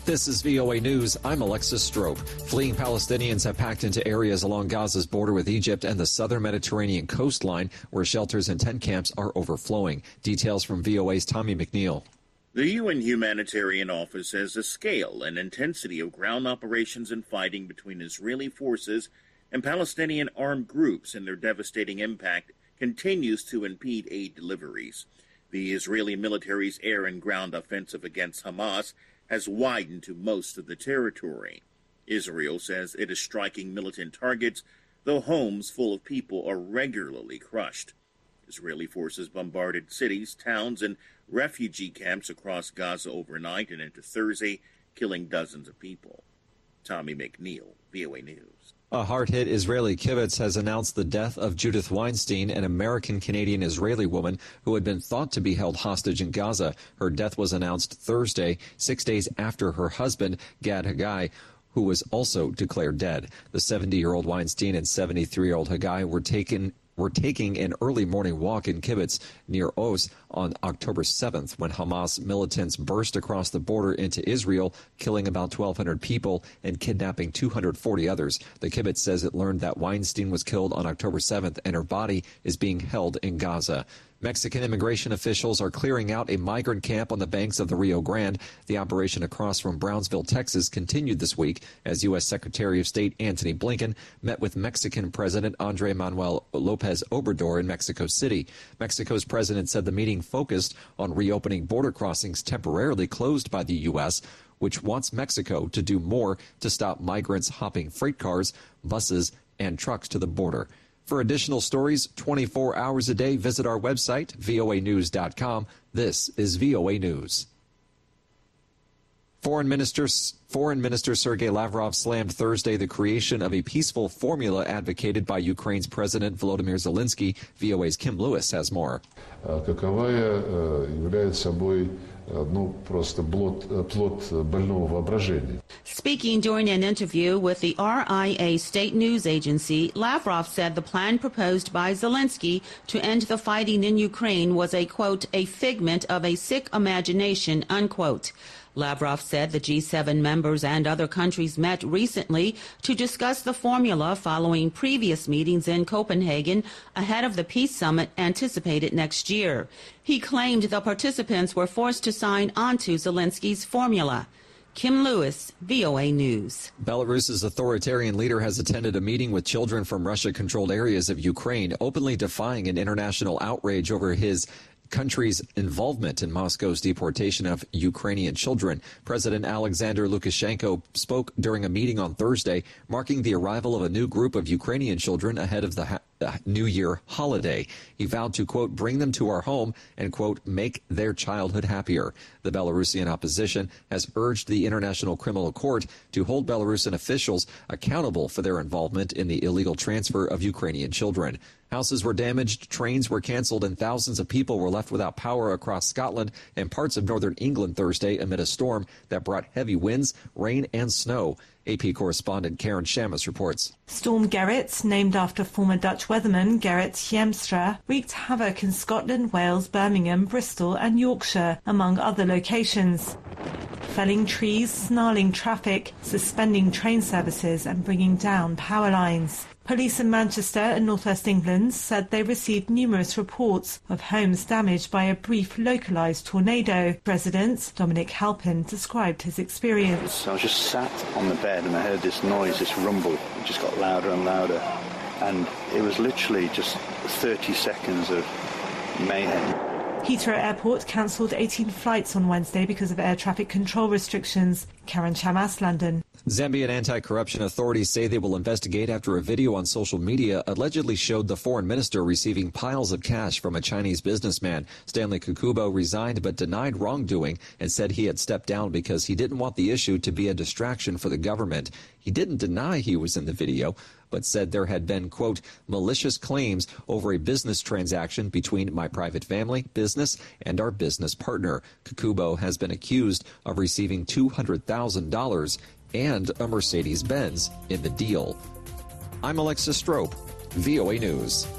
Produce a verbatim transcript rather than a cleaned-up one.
This is V O A News. I'm Alexis Strope. Fleeing Palestinians have packed into areas along Gaza's border with Egypt and the southern Mediterranean coastline, where shelters and tent camps are overflowing. Details from V O A's Tommy McNeil. The U N Humanitarian Office says the scale and intensity of ground operations and fighting between Israeli forces and Palestinian armed groups and their devastating impact continues to impede aid deliveries. The Israeli military's air and ground offensive against Hamas has widened to most of the territory. Israel says it is striking militant targets, though homes full of people are regularly crushed. Israeli forces bombarded cities, towns, and refugee camps across Gaza overnight and into Thursday, killing dozens of people. Tommy McNeil, V O A News. A hard-hit Israeli kibbutz has announced the death of Judith Weinstein, an American-Canadian-Israeli woman who had been thought to be held hostage in Gaza. Her death was announced Thursday, six days after her husband, Gad Haggai, who was also declared dead. The seventy-year-old Weinstein and seventy-three-year-old Haggai were taken were taking an early morning walk in kibbutz near Oz on October seventh when Hamas militants burst across the border into Israel, killing about twelve hundred people and kidnapping two hundred forty others. The kibbutz says it learned that Weinstein was killed on October seventh and her body is being held in Gaza. Mexican immigration officials are clearing out a migrant camp on the banks of the Rio Grande. The operation across from Brownsville, Texas, continued this week as U S. Secretary of State Antony Blinken met with Mexican President Andrés Manuel López Obrador in Mexico City. Mexico's president said the meeting focused on reopening border crossings temporarily closed by the U S, which wants Mexico to do more to stop migrants hopping freight cars, buses, and trucks to the border. For additional stories twenty-four hours a day, visit our website, V O A news dot com. This is V O A News. Foreign Minister, Foreign Minister Sergei Lavrov slammed Thursday the creation of a peaceful formula advocated by Ukraine's President Volodymyr Zelensky. V O A's Kim Lewis has more. Каковая является собой ну просто плод больного воображения. Speaking during an interview with the R I A state news agency, Lavrov said the plan proposed by Zelensky to end the fighting in Ukraine was a, quote, a figment of a sick imagination, unquote. Lavrov said the G seven members and other countries met recently to discuss the formula following previous meetings in Copenhagen ahead of the peace summit anticipated next year. He claimed the participants were forced to sign onto Zelensky's formula. Kim Lewis, V O A News. Belarus's authoritarian leader has attended a meeting with children from Russia-controlled areas of Ukraine, openly defying an international outrage over his country's involvement in Moscow's deportation of Ukrainian children. President Alexander Lukashenko spoke during a meeting on Thursday, marking the arrival of a new group of Ukrainian children ahead of the ha- Uh, New Year holiday. He vowed to, quote, bring them to our home and, quote, make their childhood happier. The Belarusian opposition has urged the International Criminal Court to hold Belarusian officials accountable for their involvement in the illegal transfer of Ukrainian children. Houses were damaged, trains were canceled, and thousands of people were left without power across Scotland and parts of northern England Thursday amid a storm that brought heavy winds, rain, and snow. A P correspondent Karen Shamus reports. Storm Gerrit, named after former Dutch weatherman Gerrit Hiemstra, wreaked havoc in Scotland, Wales, Birmingham, Bristol and Yorkshire, among other locations. Felling trees, snarling traffic, suspending train services and bringing down power lines. Police in Manchester and northwest England said they received numerous reports of homes damaged by a brief localised tornado. President Dominic Halpin described his experience. I was just sat on the bed and I heard this noise, this rumble. It just got louder and louder. And it was literally just thirty seconds of mayhem. Heathrow Airport cancelled eighteen flights on Wednesday because of air traffic control restrictions. Karen Shamas, London. Zambian anti-corruption authorities say they will investigate after a video on social media allegedly showed the foreign minister receiving piles of cash from a Chinese businessman. Stanley Kukubo resigned but denied wrongdoing and said he had stepped down because he didn't want the issue to be a distraction for the government. He didn't deny he was in the video, but said there had been, quote, malicious claims over a business transaction between my private family, business, and our business partner. Kukubo has been accused of receiving two hundred thousand dollars and a Mercedes-Benz in the deal. I'm Alexis Strope, V O A News.